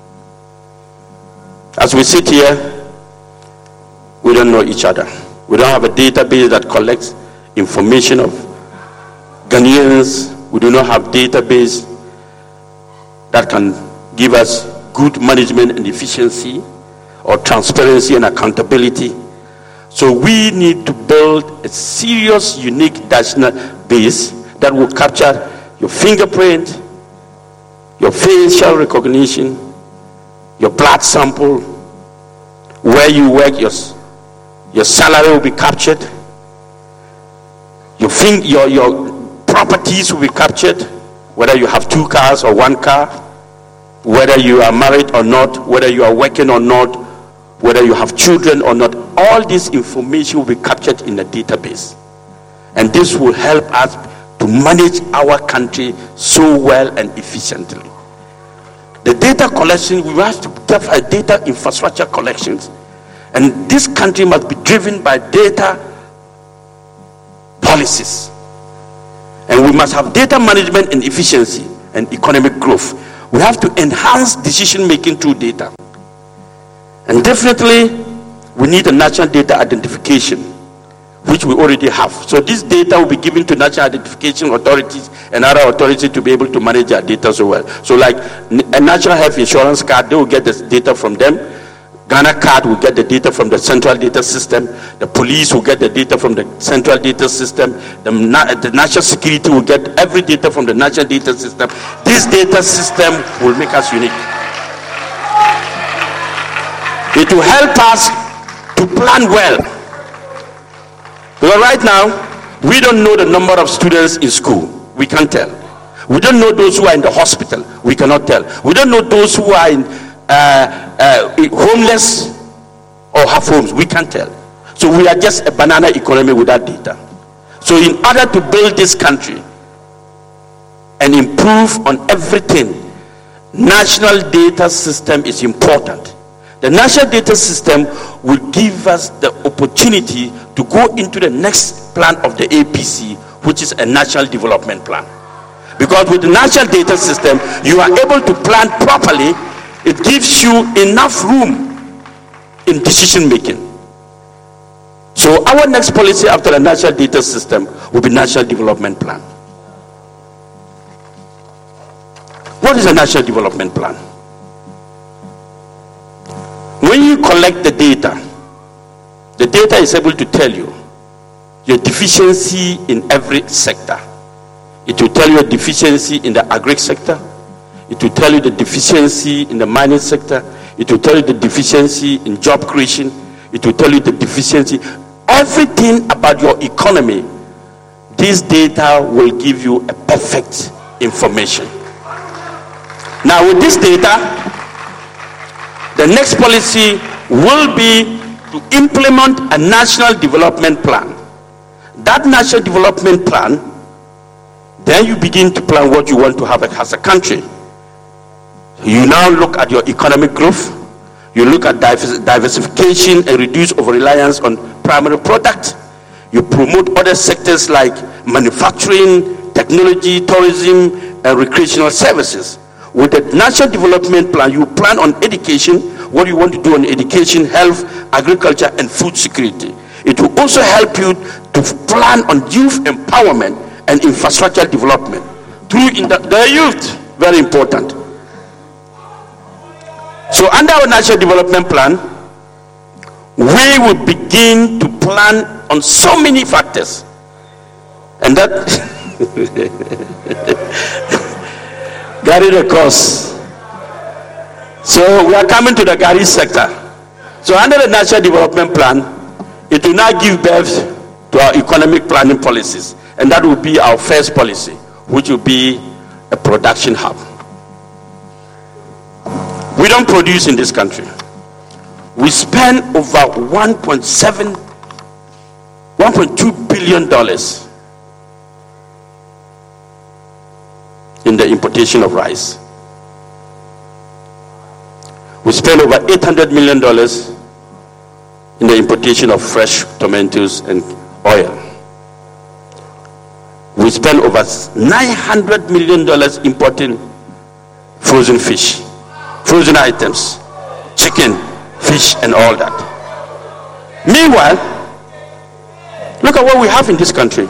As we sit here, we don't know each other. We don't have a database that collects information of Ghanaians. We do not have database that can give us good management and efficiency or transparency and accountability. So we need to build a serious, unique national base that will capture your fingerprint, your facial recognition, your blood sample, where you work, your, your salary will be captured, your, thing, your, your properties will be captured, whether you have two cars or one car, whether you are married or not, whether you are working or not, whether you have children or not. All this information will be captured in a database, and this will help us to manage our country so well and efficiently. The data collection, we have to have a data infrastructure collections, and this country must be driven by data policies, and we must have data management and efficiency and economic growth. We have to enhance decision making through data. And definitely, we need a national data identification, which we already have. So this data will be given to national identification authorities and other authorities to be able to manage their data so well. So like a national health insurance card, they will get the data from them. Ghana card will get the data from the central data system. The police will get the data from the central data system. The, na- the national security will get every data from the national data system. This data system will make us unique. It will help us to plan well. Because right now, we don't know the number of students in school. We can't tell. We don't know those who are in the hospital. We cannot tell. We don't know those who are in uh, uh, homeless or have homes. We can't tell. So we are just a banana economy without data. So in order to build this country and improve on everything, national data system is important. The national data system will give us the opportunity to go into the next plan of the A P C, which is a national development plan. Because with the national data system, you are able to plan properly. It gives you enough room in decision making. So our next policy after the national data system will be national development plan. What is a national development plan? When you collect the data, the data is able to tell you your deficiency in every sector. It will tell you a deficiency in the agri sector. It will tell you the deficiency in the mining sector. It will tell you the deficiency in job creation. It will tell you the deficiency. Everything about your economy, this data will give you a perfect information. Now with this data, the next policy will be to implement a national development plan. That national development plan, then you begin to plan what you want to have as a country. You now look at your economic growth. You look at diversification and reduce over-reliance on primary product. You promote other sectors like manufacturing, technology, tourism, and recreational services. With the national development plan, you plan on education, what you want to do on education, health, agriculture, and food security. It will also help you to plan on youth empowerment and infrastructure development through the, the youth. Very important. So under our national development plan, we will begin to plan on so many factors, and that Gary the course. So we are coming to the Gary sector. So under the national development plan, it will now give birth to our economic planning policies, and that will be our first policy, which will be a production hub. We don't produce in this country. We spend over one point seven, one point two billion dollars in the importation of rice. We spend over eight hundred million dollars in the importation of fresh tomatoes and oil. We spend over nine hundred million dollars importing frozen fish, frozen items, chicken, fish, and all that. Meanwhile, look at what we have in this country.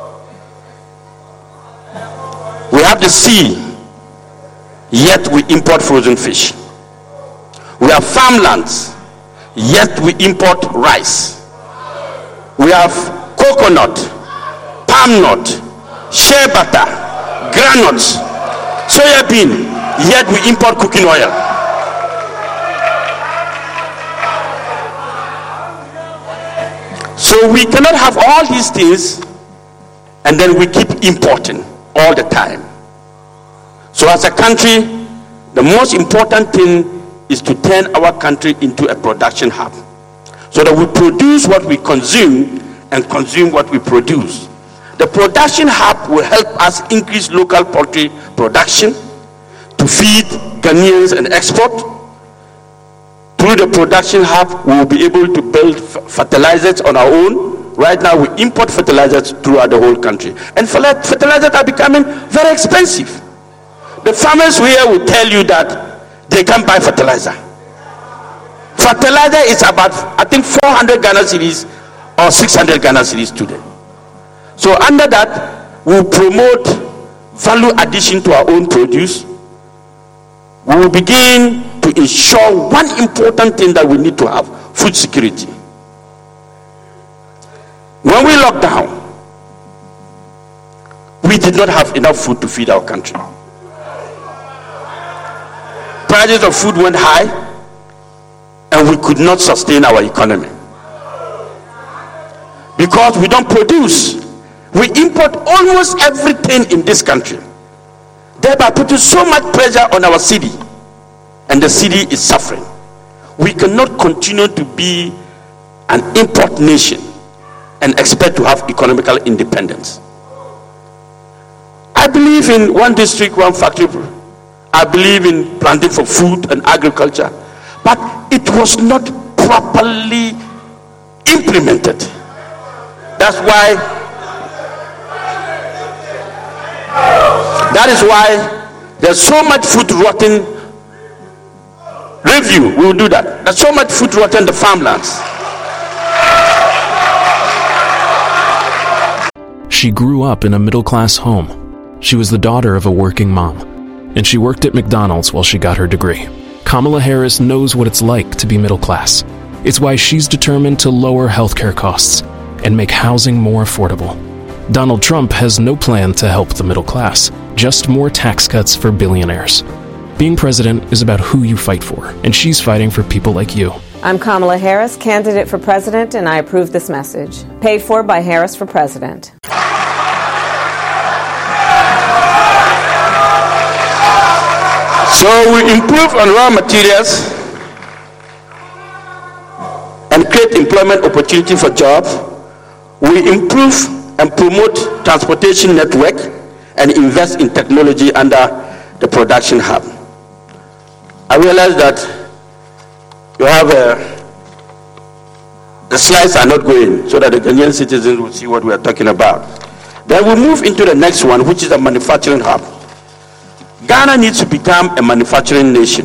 We have the sea, yet we import frozen fish. We have farmlands, yet we import rice. We have coconut, palm nut, shea butter, granules, soya bean, yet we import cooking oil. So we cannot have all these things and then we keep importing all the time. So as a country, the most important thing is to turn our country into a production hub, so that we produce what we consume and consume what we produce. The production hub will help us increase local poultry production to feed Ghanaians and export. Through the production hub, we will be able to build fertilizers on our own. Right now, we import fertilizers throughout the whole country, and fertilizers are becoming very expensive. The farmers here will tell you that they can't buy fertilizer. Fertilizer is about, I think, four hundred Ghana cedis or six hundred Ghana cedis today. So under that, we will promote value addition to our own produce. We will begin to ensure one important thing that we need to have: food security. When we locked down, we did not have enough food to feed our country. Prices of food went high, and we could not sustain our economy. Because we don't produce, we import almost everything in this country, thereby putting so much pressure on our city, and the city is suffering. We cannot continue to be an import nation and expect to have economical independence. I believe in one district, one factory. I believe in planting for food and agriculture, but it was not properly implemented. That's why that is why there's so much food rotting. Review, we will do that. There's so much food rotting in the farmlands. She grew up in a middle-class home. She was the daughter of a working mom, and she worked at McDonald's while she got her degree. Kamala Harris knows what it's like to be middle class. It's why she's determined to lower healthcare costs and make housing more affordable. Donald Trump has no plan to help the middle class, just more tax cuts for billionaires. Being president is about who you fight for, and she's fighting for people like you. I'm Kamala Harris, candidate for president, and I approve this message. Paid for by Harris for President. So we improve on raw materials and create employment opportunity for jobs. We improve and promote transportation network and invest in technology under the production hub. I realize that you have a, the slides are not going so that the Ghanaian citizens will see what we are talking about. Then we move into the next one, which is a manufacturing hub. Ghana needs to become a manufacturing nation.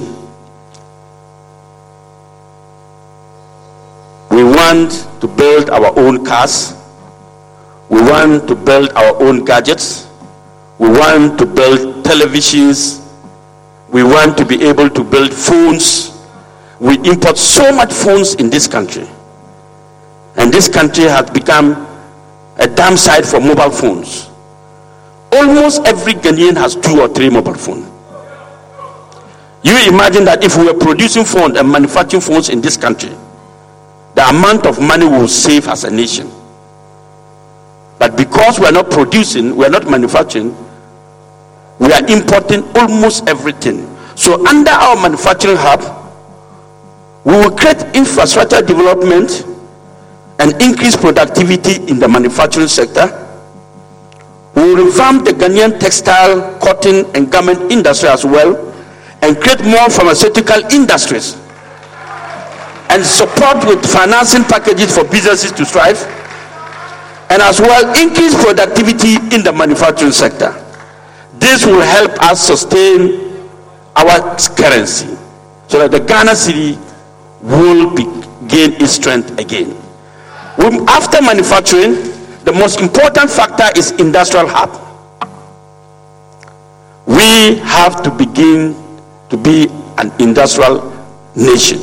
We want to build our own cars. We want to build our own gadgets. We want to build televisions. We want to be able to build phones. We import so much phones in this country. And this country has become a damn site for mobile phones. Almost every Ghanaian has two or three mobile phones. You imagine that if we were producing phones and manufacturing phones in this country, the amount of money we will save as a nation. But because we are not producing, we are not manufacturing, we are importing almost everything. So under our manufacturing hub, we will create infrastructure development and increase productivity in the manufacturing sector. We will revamp the Ghanaian textile, cotton, and garment industry as well, and create more pharmaceutical industries, and support with financing packages for businesses to thrive, and as well increase productivity in the manufacturing sector. This will help us sustain our currency so that the Ghana cedi will be, gain its strength again. We, after manufacturing, the most important factor is industrial hub. We have to begin to be an industrial nation.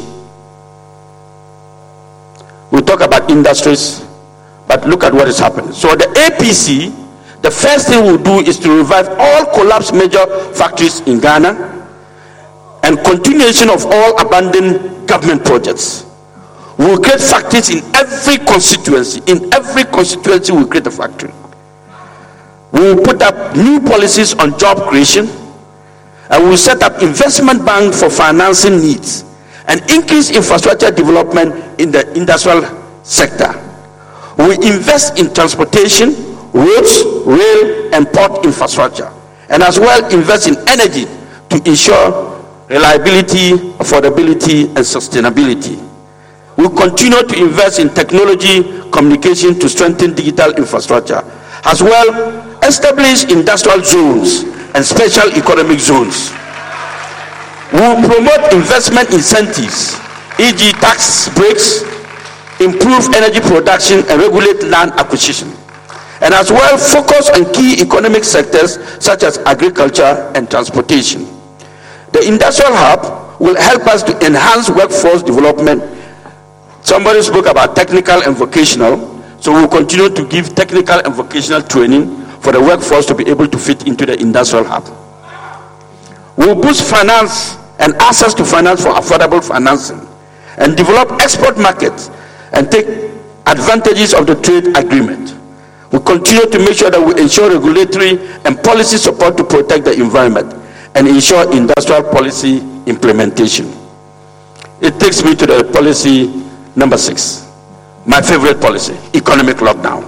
We talk about industries, but look at what is happening. So the A P C, the first thing we'll do is to revive all collapsed major factories in Ghana and continuation of all abandoned government projects. We will create factories in every constituency. In every constituency, we will create a factory. We will put up new policies on job creation, and we will set up investment bank for financing needs and increase infrastructure development in the industrial sector. We will invest in transportation, roads, rail, and port infrastructure, and as well invest in energy to ensure reliability, affordability, and sustainability. We will continue to invest in technology, communication to strengthen digital infrastructure, as well establish industrial zones and special economic zones. We will promote investment incentives, for example tax breaks, improve energy production and regulate land acquisition, and as well focus on key economic sectors such as agriculture and transportation. The industrial hub will help us to enhance workforce development. Somebody spoke about technical and vocational, so we will continue to give technical and vocational training for the workforce to be able to fit into the industrial hub. We will boost finance and access to finance for affordable financing, and develop export markets and take advantages of the trade agreement. We continue to make sure that we ensure regulatory and policy support to protect the environment and ensure industrial policy implementation. It takes me to the policy number six, my favorite policy, economic lockdown.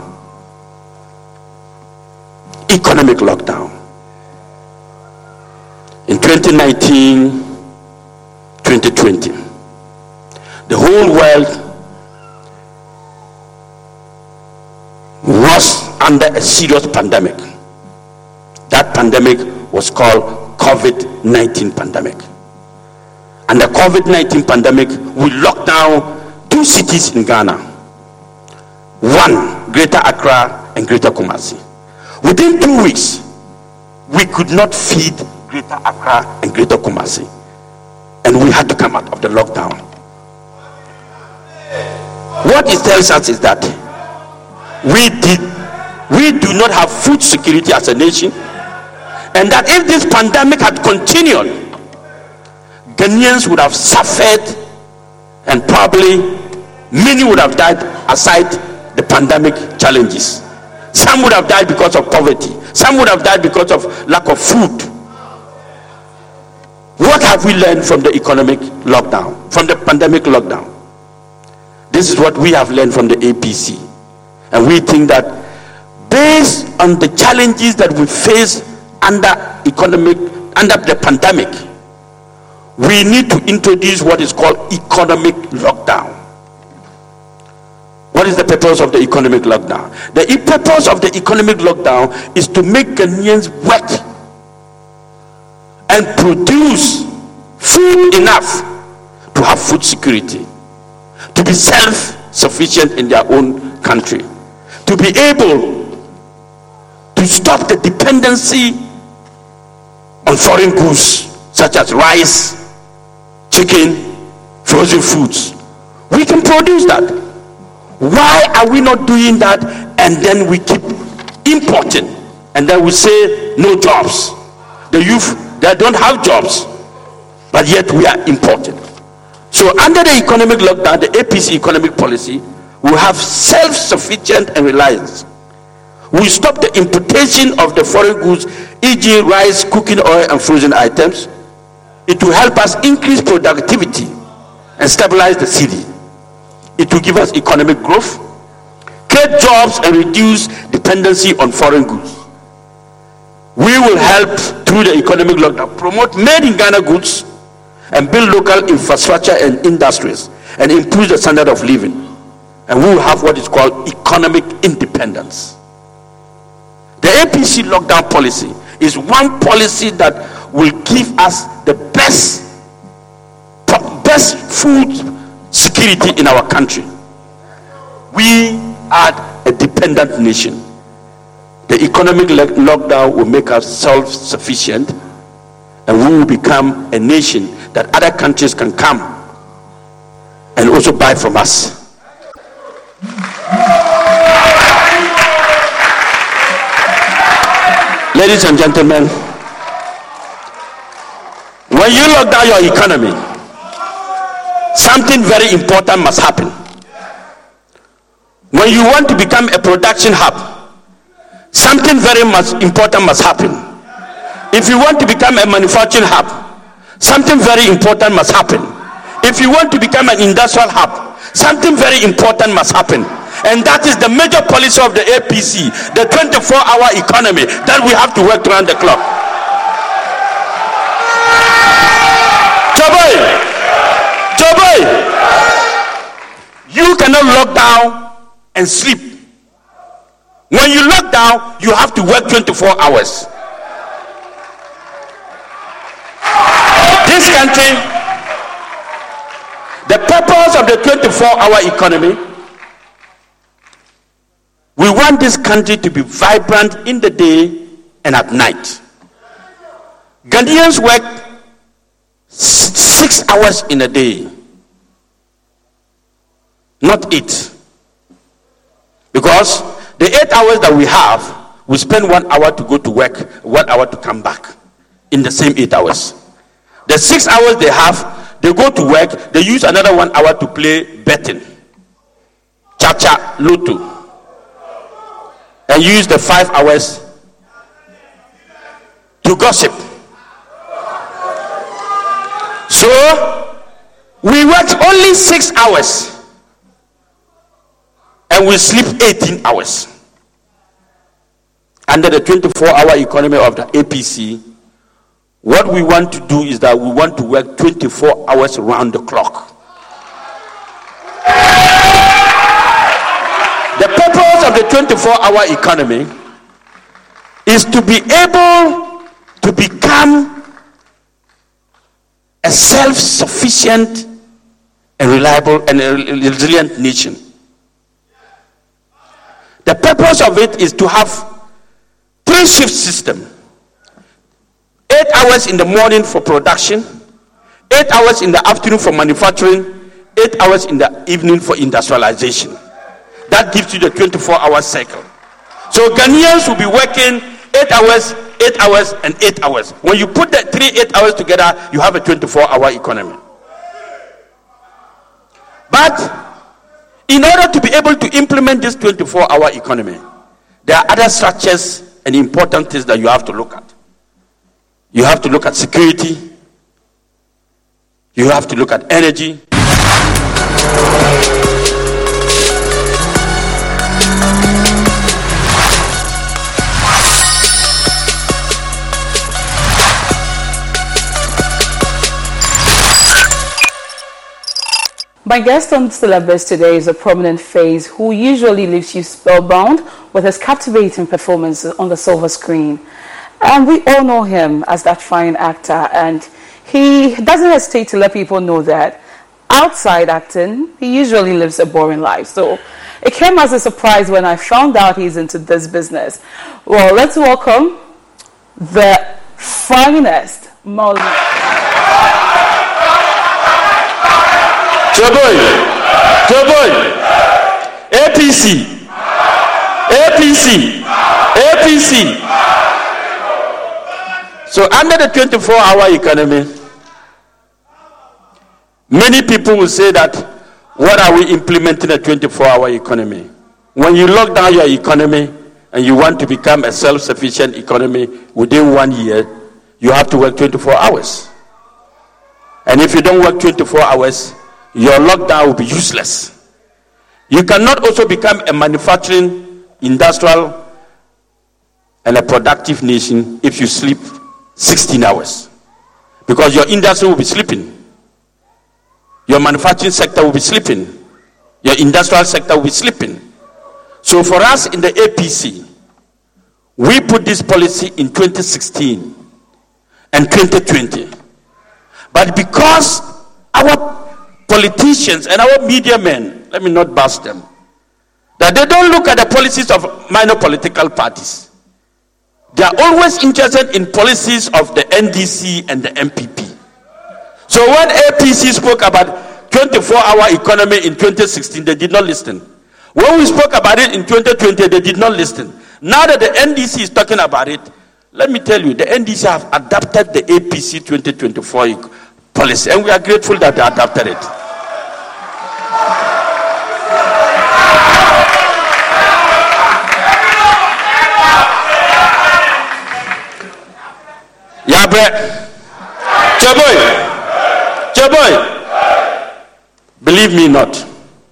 Economic lockdown. In twenty nineteen, twenty twenty, the whole world was under a serious pandemic. That pandemic was called COVID nineteen pandemic. And the COVID nineteen pandemic, we locked down two cities in Ghana. One, Greater Accra and Greater Kumasi. Within two weeks, we could not feed Greater Accra and Greater Kumasi. And we had to come out of the lockdown. What it tells us is that we did we do not have food security as a nation, and that if this pandemic had continued, Ghanaians would have suffered, and probably many would have died aside the pandemic challenges. Some would have died because of poverty. Some would have died because of lack of food. What have we learned from the economic lockdown, from the pandemic lockdown? This is what we have learned from the A P C. And we think that based on the challenges that we face under economic, under the pandemic, we need to introduce what is called economic lockdown. What is the purpose of the economic lockdown? The purpose of the economic lockdown is to make Ghanaians work and produce food enough to have food security, to be self-sufficient in their own country, to be able to stop the dependency on foreign goods such as rice, chicken, frozen foods. We can produce that. Why are we not doing that? And then we keep importing, and then we say no jobs. The youth, they don't have jobs, but yet we are importing. So under the economic lockdown, the A P C economic policy will have self-sufficient and reliance. We stop the importation of the foreign goods, for example rice, cooking oil and frozen items. It will help us increase productivity and stabilize the city. It will give us economic growth, create jobs and reduce dependency on foreign goods. We will help through the economic lockdown promote made in Ghana goods and build local infrastructure and industries and improve the standard of living. And we will have what is called economic independence. The A P C lockdown policy is one policy that will give us the best best food security in our country. We are a dependent nation. The economic lockdown will make us self-sufficient, and we will become a nation that other countries can come and also buy from us. Ladies and gentlemen, when you lock down your economy, something very important must happen. When you want to become a production hub, something very much important must happen. If you want to become a manufacturing hub, something very important must happen. If you want to become an industrial hub, something very important must happen. And that is the major policy of the A P C, the twenty-four hour economy that we have to work around the clock. Joboy! Joboy, you cannot lock down and sleep. When you lock down, you have to work twenty-four hours. This country, the purpose of the twenty-four hour economy, we want this country to be vibrant in the day and at night. Ghanaians work six hours in a day, not eight, because the eight hours that we have, we spend one hour to go to work, one hour to come back in the same eight hours. The six hours they have, they go to work, they use another one hour to play betting, cha-cha, lotto, and use the five hours to gossip. So we work only six hours and we sleep eighteen hours. Under the twenty-four hour economy of the A P C, what we want to do is that we want to work twenty-four hours around the clock. The purpose of the twenty-four hour economy is to be able to become a self-sufficient and reliable and a resilient nation. The purpose of it is to have three shift system. Eight hours in the morning for production, eight hours in the afternoon for manufacturing, eight hours in the evening for industrialization. That gives you the twenty-four hour cycle. So Ghanaians will be working eight hours, eight hours, and eight hours. When you put the three eight hours together, you have a twenty-four hour economy. But in order to be able to implement this twenty-four hour economy, there are other structures and important things that you have to look at. You have to look at security. You have to look at energy. My guest on Syllabus today is a prominent face who usually leaves you spellbound with his captivating performances on the silver screen. And we all know him as that fine actor, and he doesn't hesitate to let people know that outside acting, he usually lives a boring life. So it came as a surprise when I found out he's into this business. Well, let's welcome the finest Molly. Joboy, Joboy, A P C, A P C, A P C. So under the twenty-four hour economy, many people will say that, what are we implementing a twenty-four hour economy? When you lock down your economy and you want to become a self-sufficient economy within one year, you have to work twenty-four hours. And if you don't work twenty-four hours, your lockdown will be useless. You cannot also become a manufacturing, industrial, and a productive nation if you sleep sixteen hours. Because your industry will be sleeping. Your manufacturing sector will be sleeping. Your industrial sector will be sleeping. So for us in the A P C, we put this policy in twenty sixteen and twenty twenty. But because our politicians and our media men, let me not bash them, that they don't look at the policies of minor political parties. They are always interested in policies of the N D C and the M P P. So when A P C spoke about twenty-four hour economy in twenty sixteen, they did not listen. When we spoke about it in twenty twenty, they did not listen. Now that the N D C is talking about it, let me tell you, the N D C have adapted the A P C twenty twenty-four policy, and we are grateful that they adapted it. Yabre, Chaboy, Chaboy, believe me not,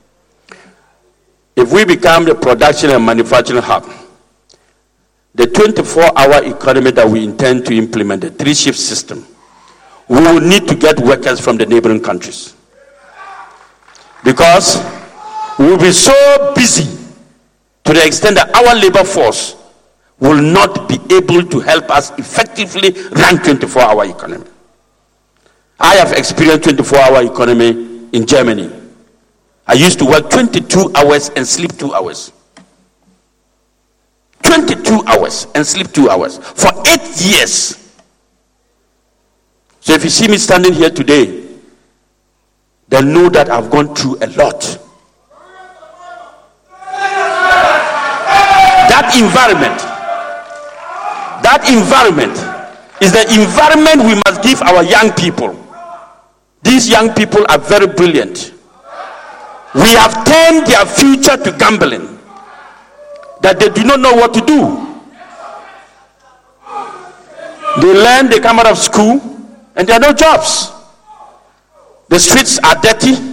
if we become the production and manufacturing hub, the twenty-four hour economy that we intend to implement, the three-shift system, we will need to get workers from the neighboring countries. Because we will be so busy to the extent that our labor force will not be able to help us effectively run twenty-four hour economy. I have experienced twenty-four hour economy in Germany. I used to work twenty-two hours and sleep two hours. twenty-two hours and sleep two hours for eight years. So if you see me standing here today, then know that I've gone through a lot. That environment, that environment is the environment we must give our young people. These young people are very brilliant. We have turned their future to gambling, that they do not know what to do. They learn, they come out of school, and there are no jobs. The streets are dirty.